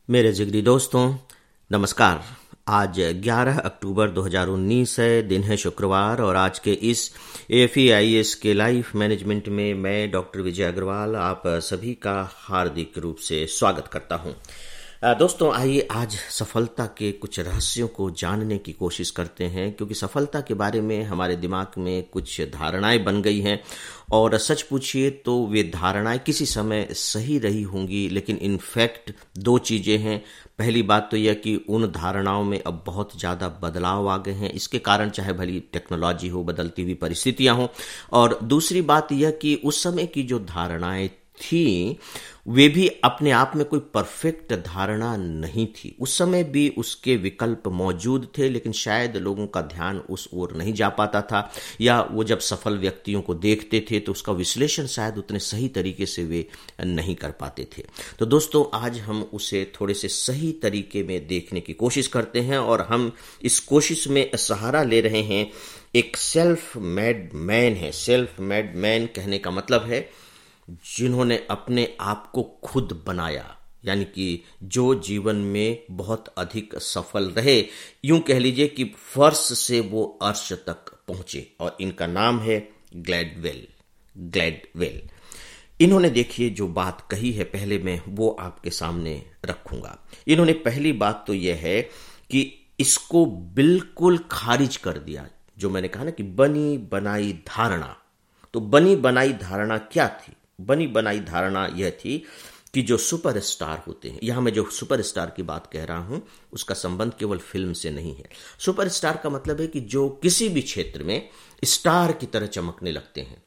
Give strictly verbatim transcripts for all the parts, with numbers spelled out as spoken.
मेरे जिगरी दोस्तों, नमस्कार। आज ग्यारह अक्टूबर दो हज़ार उन्नीस है, दिन है शुक्रवार, और आज के इस एफईआईएस के लाइफ मैनेजमेंट में मैं डॉक्टर विजय अग्रवाल आप सभी का हार्दिक रूप से स्वागत करता हूं। दोस्तों, आइए आज सफलता के कुछ रहस्यों को जानने की कोशिश करते हैं, क्योंकि सफलता के बारे में हमारे दिमाग में कुछ धारणाएं बन गई हैं, और सच पूछिए तो वे धारणाएं किसी समय सही रही होंगी, लेकिन इनफैक्ट दो चीजें हैं। पहली बात तो यह कि उन धारणाओं में अब बहुत ज़्यादा बदलाव आ गए हैं, इसके कारण चाहे भली टेक्नोलॉजी हो, बदलती हुई परिस्थितियां हो, और दूसरी बात यह कि उस समय की जो धारणाएं थी वे भी अपने आप में कोई परफेक्ट धारणा नहीं थी। उस समय भी उसके विकल्प मौजूद थे, लेकिन शायद लोगों का ध्यान उस ओर नहीं जा पाता था, या वो जब सफल व्यक्तियों को देखते थे तो उसका विश्लेषण शायद उतने सही तरीके से वे नहीं कर पाते थे। तो दोस्तों, आज हम उसे थोड़े से सही तरीके में देखने की कोशिश करते हैं, और हम इस कोशिश में सहारा ले रहे हैं एक सेल्फ मेड मैन है। सेल्फ मेड मैन कहने का मतलब है जिन्होंने अपने आप को खुद बनाया, यानी कि जो जीवन में बहुत अधिक सफल रहे। यूं कह लीजिए कि फर्श से वो अर्श तक पहुंचे, और इनका नाम है ग्लैडवेल। ग्लैडवेल इन्होंने देखिए जो बात कही है, पहले मैं वो आपके सामने रखूंगा। इन्होंने पहली बात तो यह है कि इसको बिल्कुल खारिज कर दिया, जो मैंने कहा ना कि बनी बनाई धारणा। तो बनी बनाई धारणा क्या थी? बनी बनाई धारणा यह थी कि जो सुपरस्टार होते हैं, यहां मैं जो सुपरस्टार की बात कह रहा हूं उसका संबंध केवल फिल्म से नहीं है। सुपरस्टार का मतलब है कि जो किसी भी क्षेत्र में स्टार की तरह चमकने लगते हैं,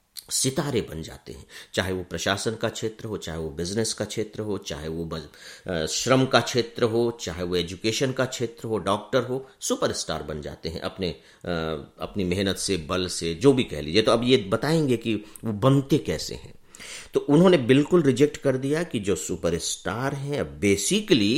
सितारे बन जाते हैं। चाहे वो प्रशासन का क्षेत्र हो, चाहे वो बिजनेस का क्षेत्र हो, चाहे वो श्रम का क्षेत्र हो, चाहे वो एजुकेशन का क्षेत्र हो, डॉक्टर हो, सुपरस्टार बन जाते हैं अपने अपनी मेहनत से, बल से, जो भी कह लीजिए। तो अब ये बताएंगे कि वो बनते कैसे हैं। तो उन्होंने बिल्कुल रिजेक्ट कर दिया कि जो सुपरस्टार हैं बेसिकली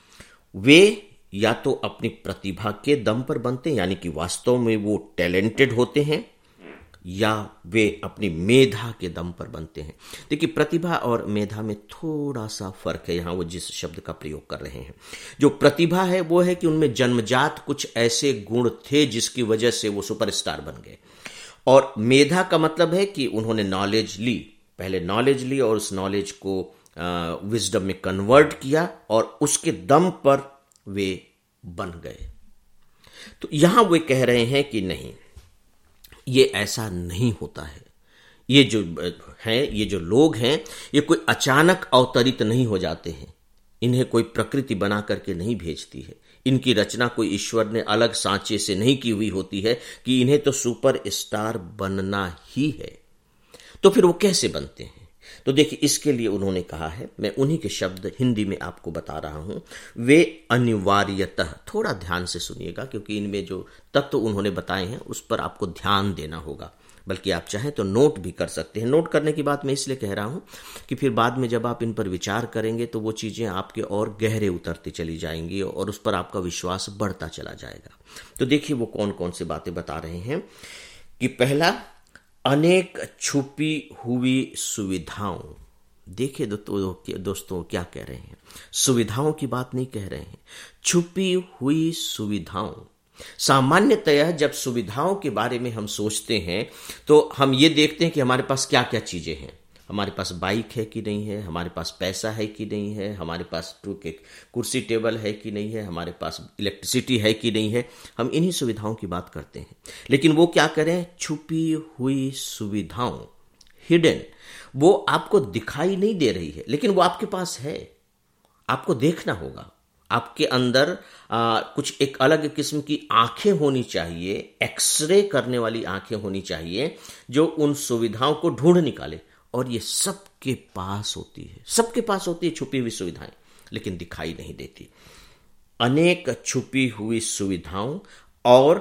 वे या तो अपनी प्रतिभा के दम पर बनते हैं, यानी कि वास्तव में वो टैलेंटेड होते हैं, या वे अपनी मेधा के दम पर बनते हैं। देखिए, प्रतिभा और मेधा में थोड़ा सा फर्क है। यहां वो जिस शब्द का प्रयोग कर रहे हैं, जो प्रतिभा है वो है कि उनमें जन्मजात कुछ ऐसे गुण थे जिसकी वजह से वो सुपरस्टार बन गए, और मेधा का मतलब है कि उन्होंने नॉलेज ली, पहले नॉलेज ली और उस नॉलेज को विजडम में कन्वर्ट किया, और उसके दम पर वे बन गए। तो यहां वे कह रहे हैं कि नहीं, ये ऐसा नहीं होता है। ये जो हैं, ये जो लोग हैं, ये कोई अचानक अवतरित नहीं हो जाते हैं। इन्हें कोई प्रकृति बना करके नहीं भेजती है। इनकी रचना कोई ईश्वर ने अलग सांचे से नहीं की हुई होती है कि इन्हें तो सुपर स्टार बनना ही है। तो फिर वो कैसे बनते हैं? तो देखिए, इसके लिए उन्होंने कहा है, मैं उन्हीं के शब्द हिंदी में आपको बता रहा हूं। वे अनिवार्यतः, थोड़ा ध्यान से सुनिएगा, क्योंकि इनमें जो तत्व उन्होंने बताए हैं उस पर आपको ध्यान देना होगा, बल्कि आप चाहें तो नोट भी कर सकते हैं। नोट करने की बात मैं इसलिए कह रहा हूं कि फिर बाद में जब आप इन पर विचार करेंगे तो वो चीजें आपके और गहरे उतरती चली जाएंगी, और उस पर आपका विश्वास बढ़ता चला जाएगा। तो देखिए वो कौन कौन सी बातें बता रहे हैं कि पहला, अनेक छुपी हुई सुविधाओं। देखिए दोस्तों, दोस्तों क्या कह रहे हैं? सुविधाओं की बात नहीं कह रहे हैं, छुपी हुई सुविधाओं। सामान्यतः जब सुविधाओं के बारे में हम सोचते हैं तो हम ये देखते हैं कि हमारे पास क्या क्या चीजें हैं। हमारे पास बाइक है कि नहीं है, हमारे पास पैसा है कि नहीं है, हमारे पास कुर्सी टेबल है कि नहीं है, हमारे पास इलेक्ट्रिसिटी है कि नहीं है। हम इन्हीं सुविधाओं की बात करते हैं। लेकिन वो क्या करें? छुपी हुई सुविधाओं, हिडन, वो आपको दिखाई नहीं दे रही है, लेकिन वो आपके पास है। आपको देखना होगा। आपके अंदर आ, कुछ एक अलग किस्म की आंखें होनी चाहिए, एक्सरे करने वाली आंखें होनी चाहिए, जो उन सुविधाओं को ढूंढ निकाले। और ये सबके पास होती है, सबके पास होती है छुपी हुई सुविधाएं, लेकिन दिखाई नहीं देती। अनेक छुपी हुई सुविधाओं और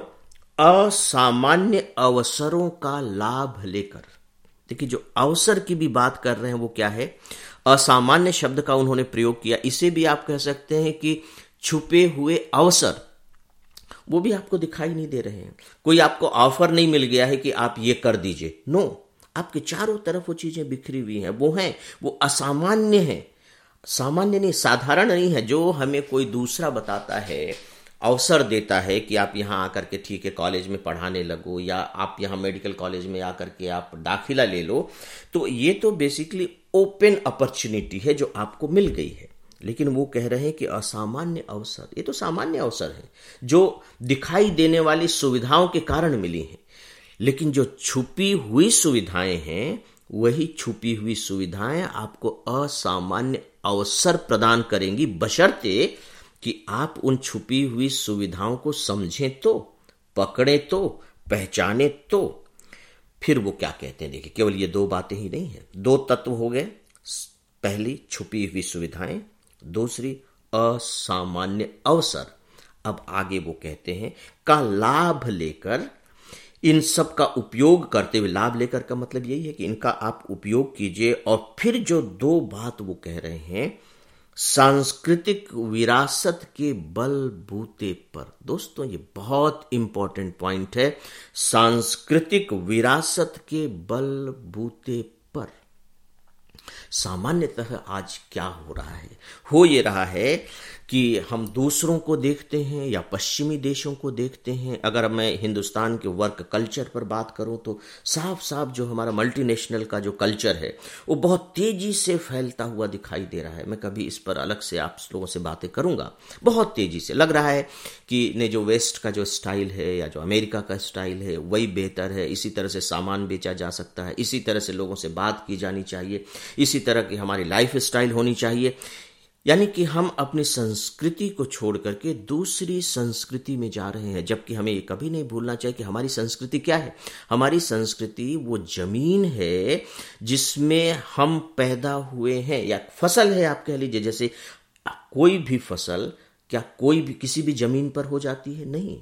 असामान्य अवसरों का लाभ लेकर। देखिए, जो अवसर की भी बात कर रहे हैं वो क्या है? असामान्य शब्द का उन्होंने प्रयोग किया। इसे भी आप कह सकते हैं कि छुपे हुए अवसर, वो भी आपको दिखाई नहीं दे रहे हैं। कोई आपको ऑफर नहीं मिल गया है कि आप ये कर दीजिए, नो, आपके चारों तरफ वो चीजें बिखरी हुई हैं। वो हैं, वो असामान्य हैं, सामान्य नहीं, साधारण नहीं है, जो हमें कोई दूसरा बताता है, अवसर देता है कि आप यहाँ आकर के ठीक है कॉलेज में पढ़ाने लगो, या आप यहाँ मेडिकल कॉलेज में आकर के आप दाखिला ले लो, तो ये तो बेसिकली ओपन अपॉर्चुनिटी है जो आपको मिल गई है। लेकिन वो कह रहे हैं कि असामान्य अवसर, ये तो सामान्य अवसर है जो दिखाई देने वाली सुविधाओं के कारण मिली हैं, लेकिन जो छुपी हुई सुविधाएं हैं, वही छुपी हुई सुविधाएं आपको असामान्य अवसर प्रदान करेंगी, बशर्ते कि आप उन छुपी हुई सुविधाओं को समझें तो, पकड़ें तो, पहचाने तो। फिर वो क्या कहते हैं, देखिए केवल ये दो बातें ही नहीं है, दो तत्व हो गए, पहली छुपी हुई सुविधाएं, दूसरी असामान्य अवसर। अब आगे वो कहते हैं का लाभ लेकर, इन सब का उपयोग करते हुए, लाभ लेकर का मतलब यही है कि इनका आप उपयोग कीजिए। और फिर जो दो बात वो कह रहे हैं, सांस्कृतिक विरासत के बलबूते पर। दोस्तों ये बहुत इंपॉर्टेंट पॉइंट है, सांस्कृतिक विरासत के बलबूते पर। सामान्यतः आज क्या हो रहा है, हो ये रहा है कि हम दूसरों को देखते हैं या पश्चिमी देशों को देखते हैं। अगर मैं हिंदुस्तान के वर्क कल्चर पर बात करूं तो साफ साफ जो हमारा मल्टीनेशनल का जो कल्चर है वो बहुत तेजी से फैलता हुआ दिखाई दे रहा है। मैं कभी इस पर अलग से आप लोगों से बातें करूंगा। बहुत तेजी से लग रहा है कि ने जो वेस्ट का जो स्टाइल है या जो अमेरिका का स्टाइल है वही बेहतर है, इसी तरह से सामान बेचा जा सकता है, इसी तरह से लोगों से बात की जानी चाहिए, इसी तरह की हमारी लाइफ स्टाइल होनी चाहिए। यानी कि हम अपनी संस्कृति को छोड़ करके दूसरी संस्कृति में जा रहे हैं, जबकि हमें ये कभी नहीं भूलना चाहिए कि हमारी संस्कृति क्या है। हमारी संस्कृति वो जमीन है जिसमें हम पैदा हुए हैं, या फसल है आप कह लीजिए। जैसे कोई भी फसल क्या कोई भी किसी भी जमीन पर हो जाती है? नहीं,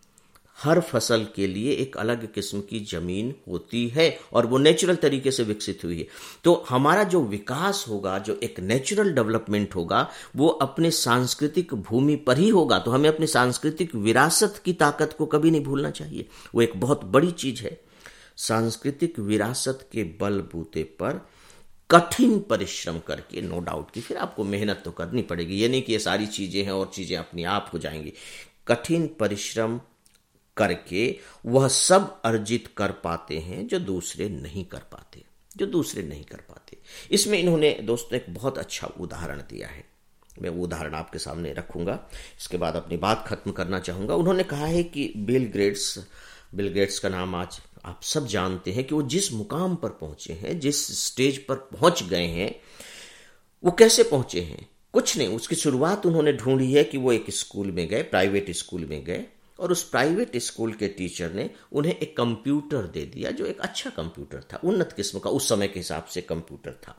हर फसल के लिए एक अलग किस्म की जमीन होती है और वो नेचुरल तरीके से विकसित हुई है। तो हमारा जो विकास होगा, जो एक नेचुरल डेवलपमेंट होगा, वो अपने सांस्कृतिक भूमि पर ही होगा। तो हमें अपनी सांस्कृतिक विरासत की ताकत को कभी नहीं भूलना चाहिए, वो एक बहुत बड़ी चीज है। सांस्कृतिक विरासत के बलबूते पर कठिन परिश्रम करके, नो डाउट कि फिर आपको मेहनत तो करनी पड़ेगी, ये नहीं कि ये सारी चीजें हैं और चीजें अपने आप हो जाएंगी। कठिन परिश्रम करके वह सब अर्जित कर पाते हैं जो दूसरे नहीं कर पाते, जो दूसरे नहीं कर पाते। इसमें इन्होंने दोस्तों एक बहुत अच्छा उदाहरण दिया है, मैं वो उदाहरण आपके सामने रखूंगा, इसके बाद अपनी बात खत्म करना चाहूंगा। उन्होंने कहा है कि बिल गेट्स, बिल गेट्स का नाम आज आप सब जानते हैं कि वो जिस मुकाम पर पहुंचे हैं, जिस स्टेज पर पहुंच गए हैं, वो कैसे पहुंचे हैं? कुछ नहीं, उसकी शुरुआत उन्होंने ढूंढी है कि वो एक स्कूल में गए, प्राइवेट स्कूल में गए, और उस प्राइवेट स्कूल के टीचर ने उन्हें एक कंप्यूटर दे दिया जो एक अच्छा कंप्यूटर था, उन्नत किस्म का, उस समय के हिसाब से कंप्यूटर था।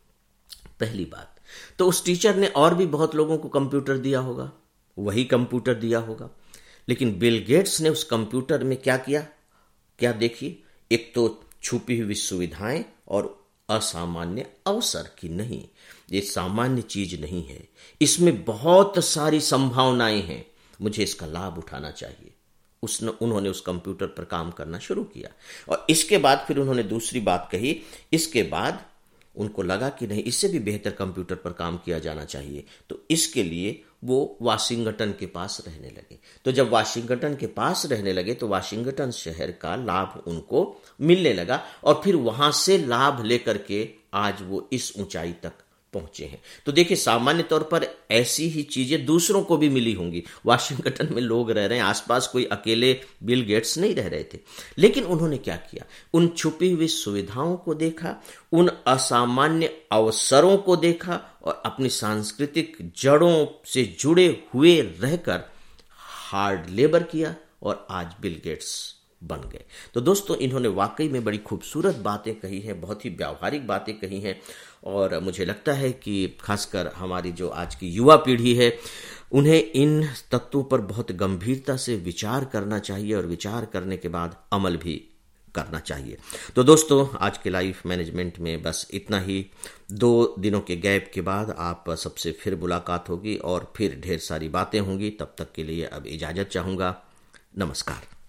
पहली बात तो उस टीचर ने और भी बहुत लोगों को कंप्यूटर दिया होगा, वही कंप्यूटर दिया होगा, लेकिन बिल गेट्स ने उस कंप्यूटर में क्या किया? क्या देखिए, एक तो छुपी हुई सुविधाएं और असामान्य अवसर की नहीं, ये सामान्य चीज नहीं है, इसमें बहुत सारी संभावनाएं हैं, मुझे इसका लाभ उठाना चाहिए। उसने उन्होंने उस कंप्यूटर पर काम करना शुरू किया। और इसके बाद फिर उन्होंने दूसरी बात कही, इसके बाद उनको लगा कि नहीं, इससे भी बेहतर कंप्यूटर पर काम किया जाना चाहिए, तो इसके लिए वो वाशिंगटन के पास रहने लगे। तो जब वाशिंगटन के पास रहने लगे तो वाशिंगटन शहर का लाभ उनको मिलने लगा, और फिर वहां से लाभ लेकर के आज वो इस ऊंचाई तक पहुंचे हैं। तो देखिए, सामान्य तौर पर ऐसी ही चीजें दूसरों को भी मिली होंगी। वाशिंगटन में लोग रह रहे हैं, आसपास कोई अकेले बिल गेट्स नहीं रह रहे थे, लेकिन उन्होंने क्या किया? उन छुपी हुई सुविधाओं को देखा, उन असामान्य अवसरों को देखा, और अपनी सांस्कृतिक जड़ों से जुड़े हुए रहकर हार्ड लेबर किया, और आज बिल गेट्स बन गए। तो दोस्तों, इन्होंने वाकई में बड़ी खूबसूरत बातें कही हैं, बहुत ही व्यावहारिक बातें कही हैं, और मुझे लगता है कि खासकर हमारी जो आज की युवा पीढ़ी है, उन्हें इन तत्वों पर बहुत गंभीरता से विचार करना चाहिए, और विचार करने के बाद अमल भी करना चाहिए। तो दोस्तों, आज के लाइफ मैनेजमेंट में बस इतना ही। दो दिनों के गैप के बाद आप सबसे फिर मुलाकात होगी और फिर ढेर सारी बातें होंगी। तब तक के लिए अब इजाजत चाहूंगा। नमस्कार।